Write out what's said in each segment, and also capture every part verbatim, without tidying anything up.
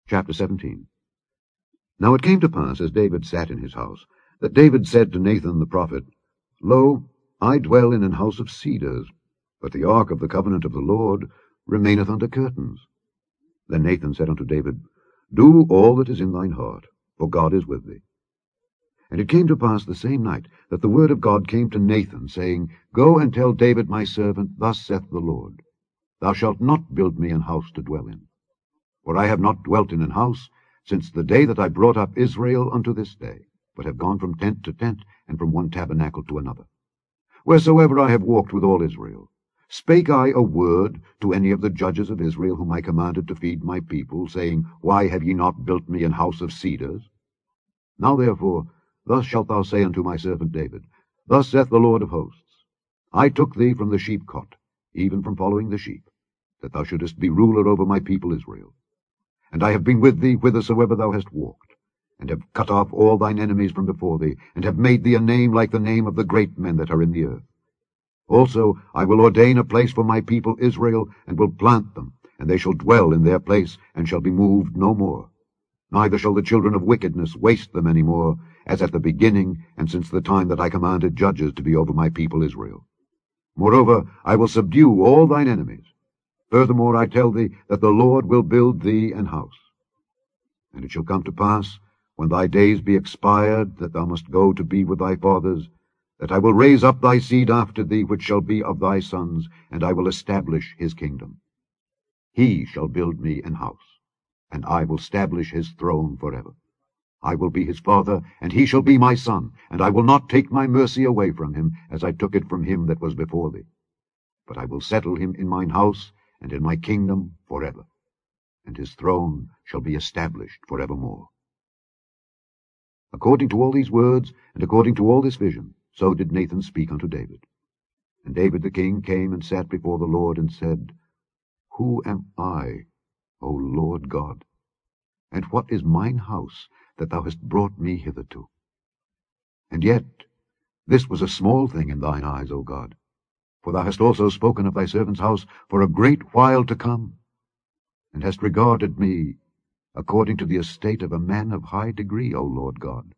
Chapter seventeen. Now it came to pass, as David sat in his house, that David said to Nathan the prophet, Lo, I dwell in an house of cedars, but the ark of the covenant of the Lord remaineth under curtains. Then Nathan said unto David, Do all that is in thine heart, for God is with thee. And it came to pass the same night that the word of God came to Nathan, saying, Go and tell David my servant, Thus saith the Lord, Thou shalt not build me an house to dwell in. For I have not dwelt in an house since the day that I brought up Israel unto this day, but have gone from tent to tent, and from one tabernacle to another. Wheresoever I have walked with all Israel, spake I a word to any of the judges of Israel, whom I commanded to feed my people, saying, Why have ye not built me an house of cedars? Now therefore, thus shalt thou say unto my servant David, Thus saith the Lord of hosts, I took thee from the sheepcote, even from following the sheep, that thou shouldest be ruler over my people Israel. And I have been with thee whithersoever thou hast walked, and have cut off all thine enemies from before thee, and have made thee a name like the name of the great men that are in the earth. Also I will ordain a place for my people Israel, and will plant them, and they shall dwell in their place, and shall be moved no more. Neither shall the children of wickedness waste them any more, as at the beginning, and since the time that I commanded judges to be over my people Israel. Moreover, I will subdue all thine enemies. Furthermore, I tell thee that the Lord will build thee an house. And it shall come to pass, when thy days be expired, that thou must go to be with thy fathers, that I will raise up thy seed after thee, which shall be of thy sons, and I will establish his kingdom. He shall build me an house, and I will establish his throne forever. I will be his father, and he shall be my son, and I will not take my mercy away from him, as I took it from him that was before thee. But I will settle him in mine house, and in my kingdom forever, and his throne shall be established forevermore. According to all these words, and according to all this vision, so did Nathan speak unto David. And David the king came and sat before the Lord, and said, Who am I, O Lord God? And what is mine house, that thou hast brought me hitherto? And yet this was a small thing in thine eyes, O God, for thou hast also spoken of thy servant's house for a great while to come, and hast regarded me according to the estate of a man of high degree, O Lord God.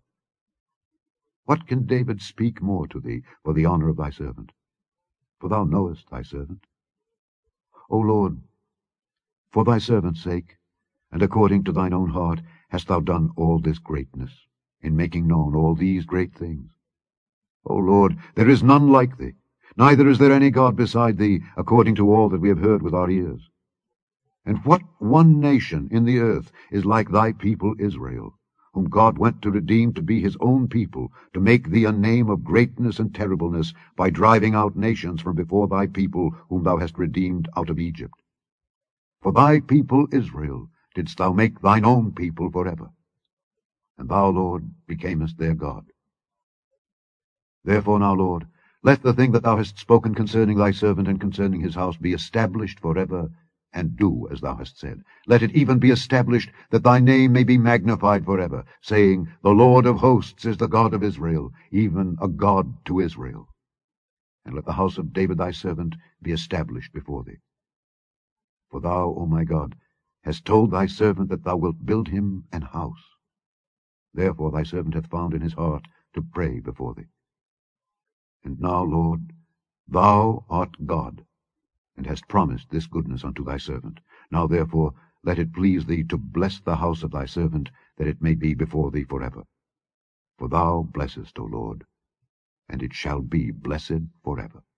What can David speak more to thee for the honour of thy servant? For thou knowest thy servant. O Lord, for thy servant's sake, and according to thine own heart, hast thou done all this greatness, in making known all these great things. O Lord, there is none like thee, neither is there any God beside thee, according to all that we have heard with our ears. And what one nation in the earth is like thy people Israel, whom God went to redeem to be his own people, to make thee a name of greatness and terribleness, by driving out nations from before thy people, whom thou hast redeemed out of Egypt? For thy people Israel didst thou make thine own people forever, and thou, Lord, becamest their God. Therefore now, Lord, let the thing that thou hast spoken concerning thy servant and concerning his house be established forever, and do as thou hast said. Let it even be established that thy name may be magnified forever, saying, The Lord of hosts is the God of Israel, even a God to Israel. And let the house of David thy servant be established before thee. For thou, O my God, hast told thy servant that thou wilt build him an house. Therefore thy servant hath found in his heart to pray before thee. And now, Lord, thou art God, and hast promised this goodness unto thy servant. Now therefore let it please thee to bless the house of thy servant, that it may be before thee forever. For thou blessest, O Lord, and it shall be blessed forever.